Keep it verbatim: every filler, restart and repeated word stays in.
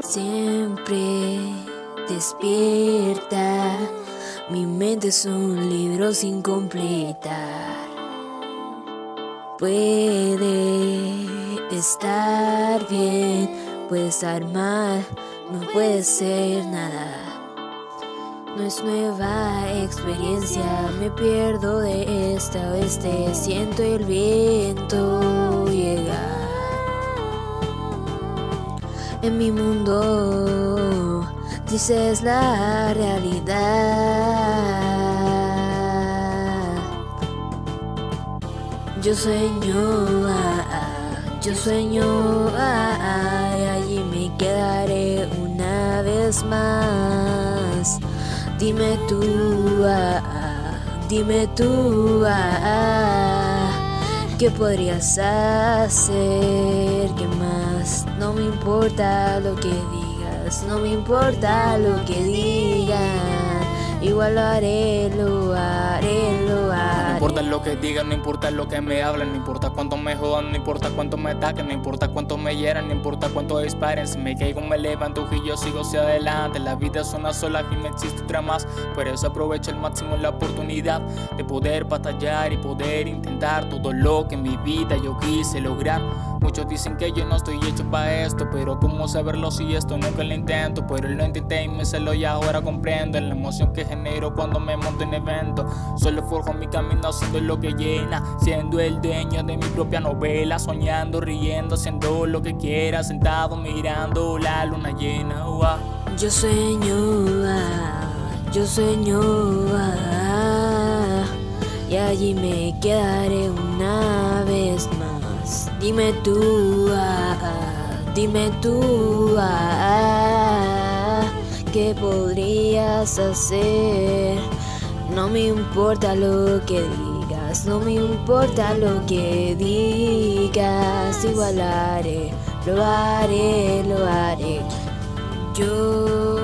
Siempre despierta, mi mente es un libro sin completar. Puede estar bien, puede estar mal, no puede ser nada. No es nueva experiencia, me pierdo de este a oeste, siento el viento llegar. En mi mundo dices la realidad. Yo sueño, ah, ah, yo sueño, ah, ah, y allí me quedaré una vez más. Dime tú, ah, ah, dime tú, ah, ah, ¿qué podrías hacer? ¿Qué más? No me importa lo que digas, no me importa lo que digan. Igual lo haré, lo haré, lo haré. No importa lo que digan, no importa lo que me hablen, no importa cuánto me jodan, no importa cuánto me ataquen, no importa cuánto me hieran, no importa cuánto disparen. Si me caigo me levanto y yo sigo hacia adelante. La vida es una sola y no existe otra más. Por eso aprovecho al máximo la oportunidad de poder batallar y poder intentar todo lo que en mi vida yo quise lograr. Muchos dicen que yo no estoy hecho para esto, pero cómo saberlo si esto nunca lo intento. Pero lo intenté y me salió y ahora comprendo la emoción que genero cuando me monto en evento. Solo forjo mi camino haciendo lo que llena, siendo el dueño de mi propia novela, soñando, riendo, haciendo lo que quiera, sentado mirando la luna llena. Oh, ah. Yo sueño, ah, yo sueño, ah, y allí me quedaré una vez más. Dime tú, ah, ah, dime tú, ah, ¿qué podrías hacer? No me importa lo que digas, no me importa lo que digas. Igual haré, lo haré, lo haré. Yo